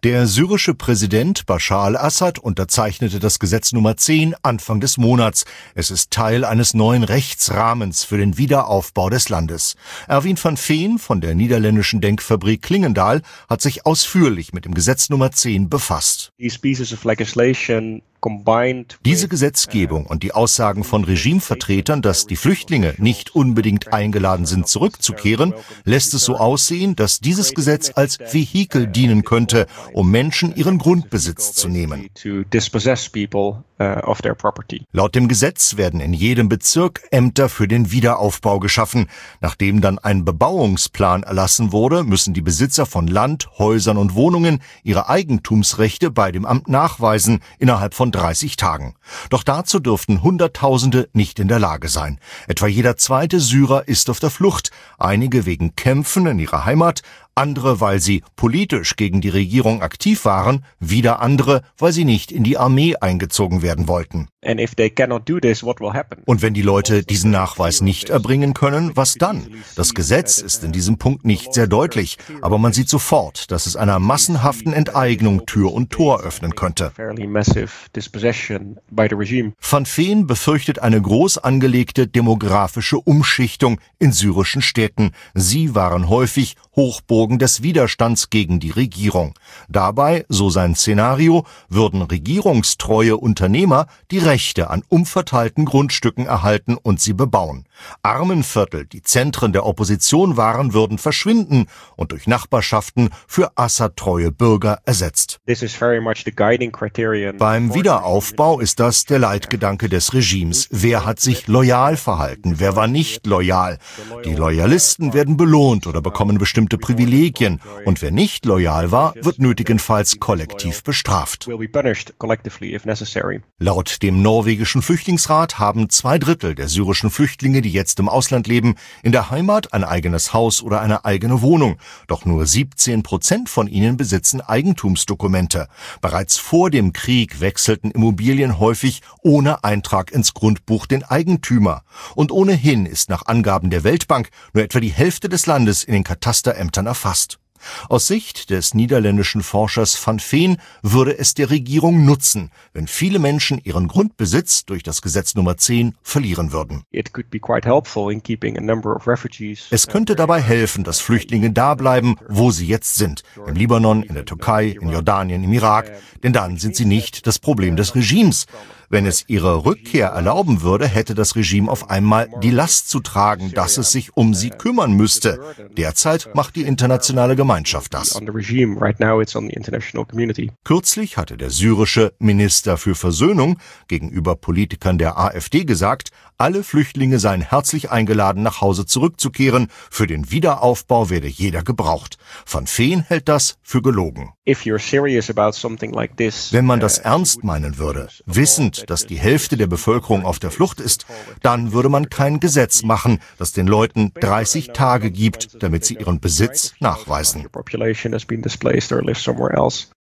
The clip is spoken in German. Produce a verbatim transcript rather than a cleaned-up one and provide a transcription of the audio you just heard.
Der syrische Präsident Bashar al-Assad unterzeichnete das Gesetz Nummer zehn Anfang des Monats. Es ist Teil eines neuen Rechtsrahmens für den Wiederaufbau des Landes. Erwin van Veen von der niederländischen Denkfabrik Klingendahl hat sich ausführlich mit dem Gesetz Nummer zehn befasst. Diese Gesetzgebung und die Aussagen von Regimevertretern, dass die Flüchtlinge nicht unbedingt eingeladen sind, zurückzukehren, lässt es so aussehen, dass dieses Gesetz als Vehikel dienen könnte, um Menschen ihren Grundbesitz zu nehmen. Laut dem Gesetz werden in jedem Bezirk Ämter für den Wiederaufbau geschaffen. Nachdem dann ein Bebauungsplan erlassen wurde, müssen die Besitzer von Land, Häusern und Wohnungen ihre Eigentumsrechte bei dem Amt nachweisen, innerhalb von dreißig Tagen. Doch dazu dürften Hunderttausende nicht in der Lage sein. Etwa jeder zweite Syrer ist auf der Flucht, einige wegen Kämpfen in ihrer Heimat, andere, weil sie politisch gegen die Regierung aktiv waren, wieder andere, weil sie nicht in die Armee eingezogen werden wollten. Und wenn die Leute diesen Nachweis nicht erbringen können, was dann? Das Gesetz ist in diesem Punkt nicht sehr deutlich, aber man sieht sofort, dass es einer massenhaften Enteignung Tür und Tor öffnen könnte. Van Veen befürchtet eine groß angelegte demografische Umschichtung in syrischen Städten. Sie waren häufig Hochburgen des Widerstands gegen die Regierung. Dabei, so sein Szenario, würden regierungstreue Unternehmer die Rechte an umverteilten Grundstücken erhalten und sie bebauen. Armenviertel, die Zentren der Opposition waren, würden verschwinden und durch Nachbarschaften für Assad-treue Bürger ersetzt. Beim Wiederaufbau ist das der Leitgedanke des Regimes. Wer hat sich loyal verhalten? Wer war nicht loyal? Die Loyalisten werden belohnt oder bekommen bestimmte Privilegien. Und wer nicht loyal war, wird nötigenfalls kollektiv bestraft. Laut dem norwegischen Flüchtlingsrat haben zwei Drittel der syrischen Flüchtlinge, die jetzt im Ausland leben, in der Heimat ein eigenes Haus oder eine eigene Wohnung. Doch nur siebzehn Prozent von ihnen besitzen Eigentumsdokumente. Bereits vor dem Krieg wechselten Immobilien häufig ohne Eintrag ins Grundbuch den Eigentümer. Und ohnehin ist nach Angaben der Weltbank nur etwa die Hälfte des Landes in den Katasterämtern erfasst. Aus Sicht des niederländischen Forschers Van Veen würde es der Regierung nutzen, wenn viele Menschen ihren Grundbesitz durch das Gesetz Nummer zehn verlieren würden. Es könnte dabei helfen, dass Flüchtlinge da bleiben, wo sie jetzt sind, im Libanon, in der Türkei, in Jordanien, im Irak, denn dann sind sie nicht das Problem des Regimes. Wenn es ihre Rückkehr erlauben würde, hätte das Regime auf einmal die Last zu tragen, dass es sich um sie kümmern müsste. Derzeit macht die internationale Gemeinschaft das. Kürzlich hatte der syrische Minister für Versöhnung gegenüber Politikern der AfD gesagt, alle Flüchtlinge seien herzlich eingeladen, nach Hause zurückzukehren. Für den Wiederaufbau werde jeder gebraucht. Van Veen hält das für gelogen. Wenn man das ernst meinen würde, wissend, dass die Hälfte der Bevölkerung auf der Flucht ist, dann würde man kein Gesetz machen, das den Leuten dreißig Tage gibt, damit sie ihren Besitz nachweisen.